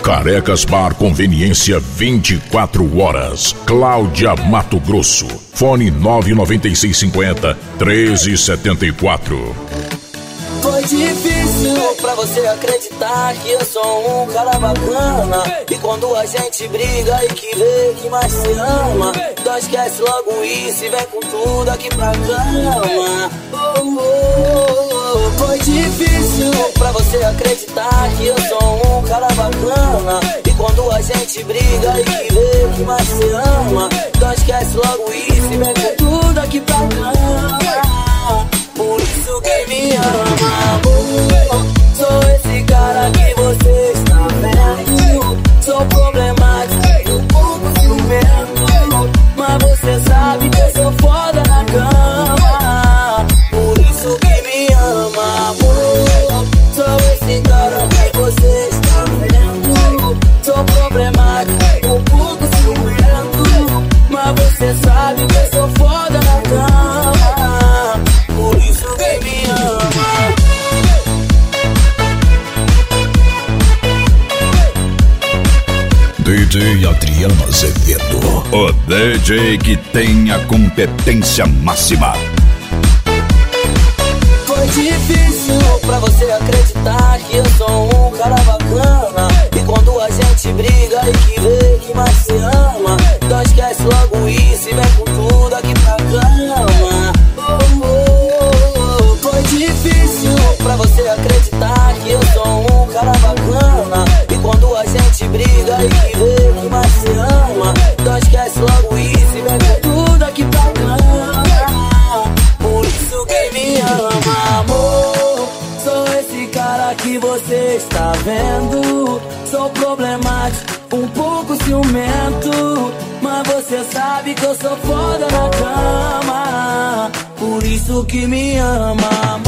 Carecas Bar Conveniência 24 horas. Cláudia Mato Grosso. Fone 99650 1374. Foi difícil pra você acreditar que eu sou um cara bacana. E quando a gente briga e que vê que mais se ama, então esquece logo isso e vem com tudo aqui pra cama. Foi difícil pra você acreditar que eu sou um cara bacana. E quando a gente briga e que vê que mais se ama, então esquece logo isso e vem com tudo aqui pra cama. Por isso que me ama, amor. Sou esse cara que você está vendo. Sou problemático, um pouco ciumento, mas você sabe que eu sou foda na cama. Por isso que me ama, amor. Sou esse cara que você está vendo. Sou problemático, um pouco ciumento, mas você sabe que eu sou foda na cama. Por isso que me ama. DJ Adriano Azevedo, o DJ que tem a competência máxima. Foi difícil pra você acreditar que eu sou um cara bacana. E quando a gente briga e que vê que mais se ama, então esquece logo isso e vem com tudo aqui pra cama. Foi difícil pra você acreditar que eu sou um cara bacana. E quando a gente briga e que vê que mais se ama, então esquece logo isso e vem com tudo aqui pra cama. Por isso que me ama, amor. Sou esse cara que você está vendo. Sou problemático, um pouco ciumento, mas você sabe que eu sou foda na cama. Por isso que me ama, amor.